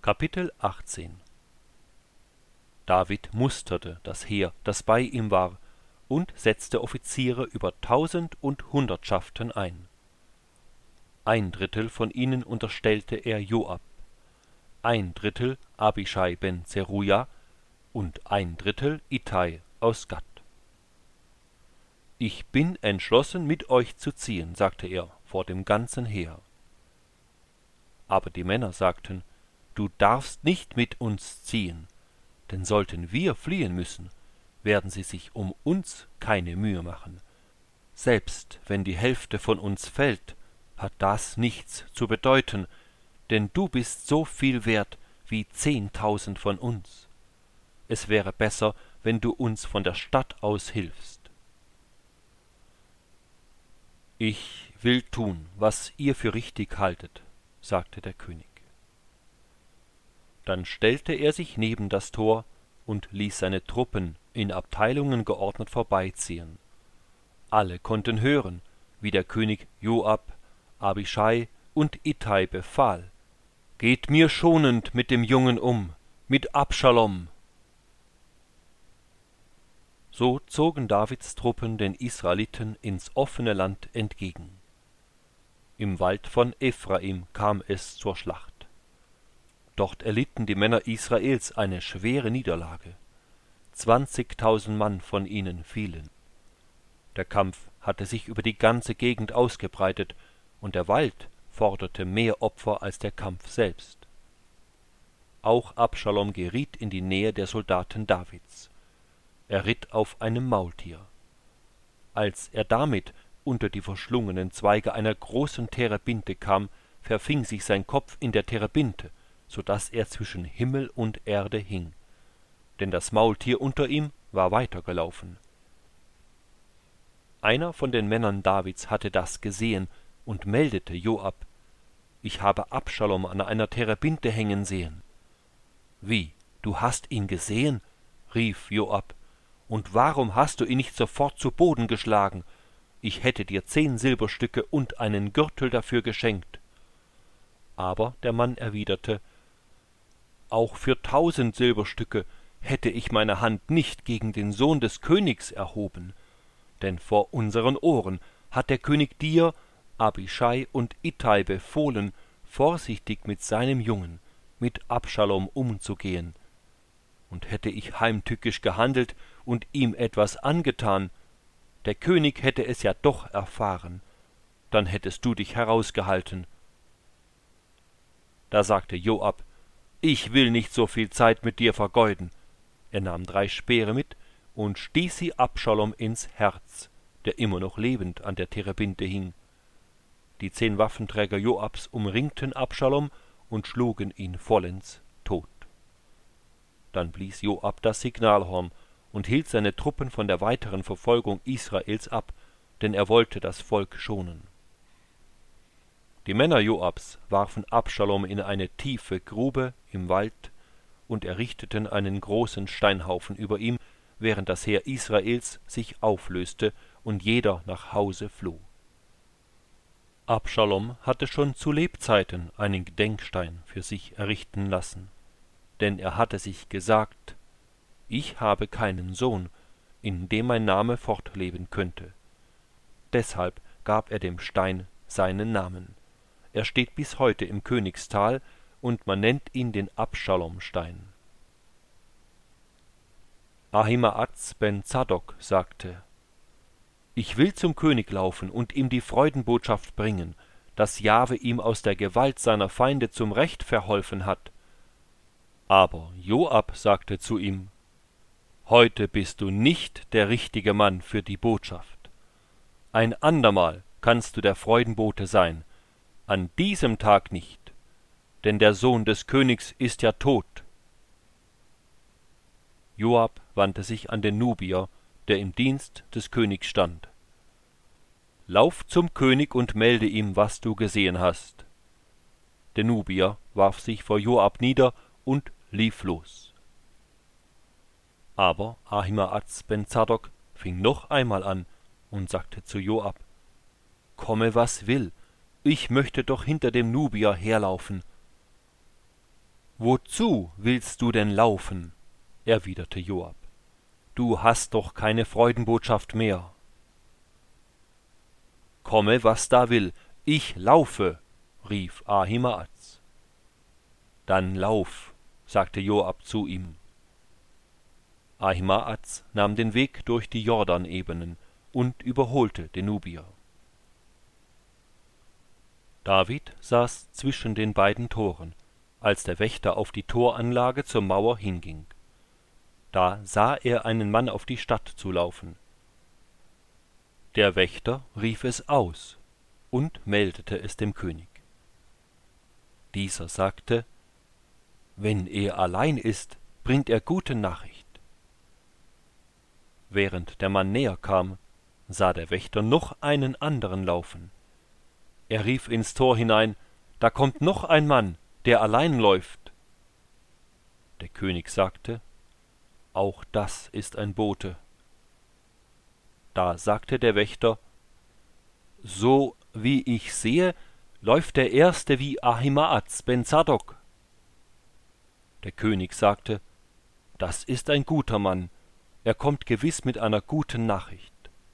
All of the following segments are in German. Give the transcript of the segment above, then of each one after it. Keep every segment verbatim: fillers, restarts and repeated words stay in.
Kapitel achtzehn. David musterte das Heer, das bei ihm war, und setzte Offiziere über tausend und Hundertschaften ein. Ein Drittel von ihnen unterstellte er Joab, ein Drittel Abischai ben Zeruja und ein Drittel Ittai aus Gat. »Ich bin entschlossen, mit euch zu ziehen«, sagte er vor dem ganzen Heer. Aber die Männer sagten: »Du darfst nicht mit uns ziehen, denn sollten wir fliehen müssen, werden sie sich um uns keine Mühe machen. Selbst wenn die Hälfte von uns fällt, hat das nichts zu bedeuten, denn du bist so viel wert wie zehntausend von uns. Es wäre besser, wenn du uns von der Stadt aus hilfst.« »Ich will tun, was ihr für richtig haltet«, sagte der König. Dann stellte er sich neben das Tor und ließ seine Truppen in Abteilungen geordnet vorbeiziehen. Alle konnten hören, wie der König Joab, Abischai und Ittai befahl: »Geht mir schonend mit dem Jungen um, mit Abschalom!« So zogen Davids Truppen den Israeliten ins offene Land entgegen. Im Wald von Ephraim kam es zur Schlacht. Dort erlitten die Männer Israels eine schwere Niederlage. Zwanzigtausend Mann von ihnen fielen. Der Kampf hatte sich über die ganze Gegend ausgebreitet, und der Wald forderte mehr Opfer als der Kampf selbst. Auch Abschalom geriet in die Nähe der Soldaten Davids. Er ritt auf einem Maultier. Als er damit unter die verschlungenen Zweige einer großen Terebinte kam, verfing sich sein Kopf in der Terebinte, so daß er zwischen Himmel und Erde hing, denn das Maultier unter ihm war weitergelaufen. Einer von den Männern Davids hatte das gesehen und meldete Joab: »Ich habe Abschalom an einer Terebinte hängen sehen.« »Wie, du hast ihn gesehen?« rief Joab. »Und warum hast du ihn nicht sofort zu Boden geschlagen? Ich hätte dir zehn Silberstücke und einen Gürtel dafür geschenkt.« Aber der Mann erwiderte: »Auch für tausend Silberstücke hätte ich meine Hand nicht gegen den Sohn des Königs erhoben, denn vor unseren Ohren hat der König dir, Abischai und Ittai befohlen, vorsichtig mit seinem Jungen, mit Abschalom umzugehen. Und hätte ich heimtückisch gehandelt und ihm etwas angetan, der König hätte es ja doch erfahren, dann hättest du dich herausgehalten.« Da sagte Joab: »Ich will nicht so viel Zeit mit dir vergeuden.« Er nahm drei Speere mit und stieß sie Abschalom ins Herz, der immer noch lebend an der Terebinte hing. Die zehn Waffenträger Joabs umringten Abschalom und schlugen ihn vollends tot. Dann blies Joab das Signalhorn und hielt seine Truppen von der weiteren Verfolgung Israels ab, denn er wollte das Volk schonen. Die Männer Joabs warfen Abschalom in eine tiefe Grube im Wald und errichteten einen großen Steinhaufen über ihm, während das Heer Israels sich auflöste und jeder nach Hause floh. Abschalom hatte schon zu Lebzeiten einen Gedenkstein für sich errichten lassen, denn er hatte sich gesagt: »Ich habe keinen Sohn, in dem mein Name fortleben könnte.« Deshalb gab er dem Stein seinen Namen. Er steht bis heute im Königstal, und man nennt ihn den Abschalomstein. Ahimaaz ben Zadok sagte: »Ich will zum König laufen und ihm die Freudenbotschaft bringen, dass Jahwe ihm aus der Gewalt seiner Feinde zum Recht verholfen hat.« Aber Joab sagte zu ihm: »Heute bist du nicht der richtige Mann für die Botschaft. Ein andermal kannst du der Freudenbote sein, an diesem Tag nicht, denn der Sohn des Königs ist ja tot.« Joab wandte sich an den Nubier, der im Dienst des Königs stand. »Lauf zum König und melde ihm, was du gesehen hast.« Der Nubier warf sich vor Joab nieder und lief los. Aber Ahimaaz ben Zadok fing noch einmal an und sagte zu Joab: »Komme, was will, ich möchte doch hinter dem Nubier herlaufen.« »Wozu willst du denn laufen?« erwiderte Joab. »Du hast doch keine Freudenbotschaft mehr.« »Komme, was da will, ich laufe«, rief Ahimaaz. »Dann lauf«, sagte Joab zu ihm. Ahimaaz nahm den Weg durch die Jordanebenen und überholte den Nubier. David saß zwischen den beiden Toren, als der Wächter auf die Toranlage zur Mauer hinging. Da sah er einen Mann auf die Stadt zulaufen. Der Wächter rief es aus und meldete es dem König. Dieser sagte: »Wenn er allein ist, bringt er gute Nachricht.« Während der Mann näher kam, sah der Wächter noch einen anderen laufen. Er rief ins Tor hinein: »Da kommt noch ein Mann, der allein läuft.« Der König sagte: »Auch das ist ein Bote.« Da sagte der Wächter: »So wie ich sehe, läuft der Erste wie Ahimaaz ben Zadok.« Der König sagte: »Das ist ein guter Mann, er kommt gewiss mit einer guten Nachricht.«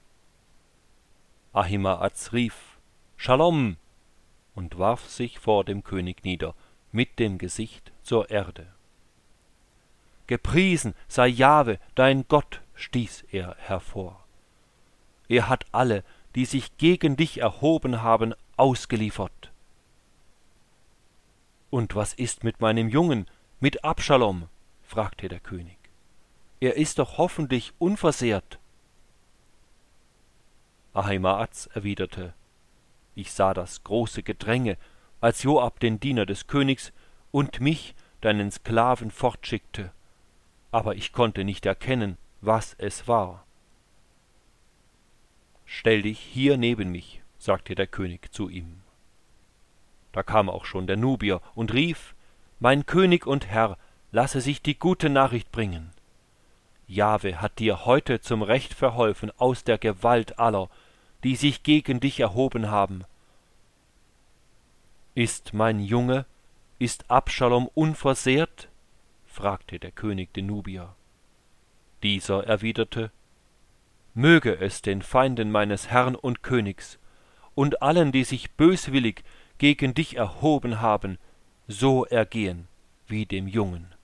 Ahimaaz rief: »Schalom!« und warf sich vor dem König nieder, mit dem Gesicht zur Erde. »Gepriesen sei Jahwe, dein Gott«, stieß er hervor. »Er hat alle, die sich gegen dich erhoben haben, ausgeliefert.« »Und was ist mit meinem Jungen, mit Abschalom?« fragte der König. »Er ist doch hoffentlich unversehrt.« Ahimaaz erwiderte: »Ich sah das große Gedränge, als Joab den Diener des Königs und mich, deinen Sklaven, fortschickte, aber ich konnte nicht erkennen, was es war.« »Stell dich hier neben mich«, sagte der König zu ihm. Da kam auch schon der Nubier und rief: »Mein König und Herr, lasse sich die gute Nachricht bringen. Jahwe hat dir heute zum Recht verholfen aus der Gewalt aller, die sich gegen dich erhoben haben. »Ist mein Junge, ist Abschalom unversehrt?« fragte der König den Nubier. Dieser erwiderte: »Möge es den Feinden meines Herrn und Königs und allen, die sich böswillig gegen dich erhoben haben, so ergehen wie dem Jungen.«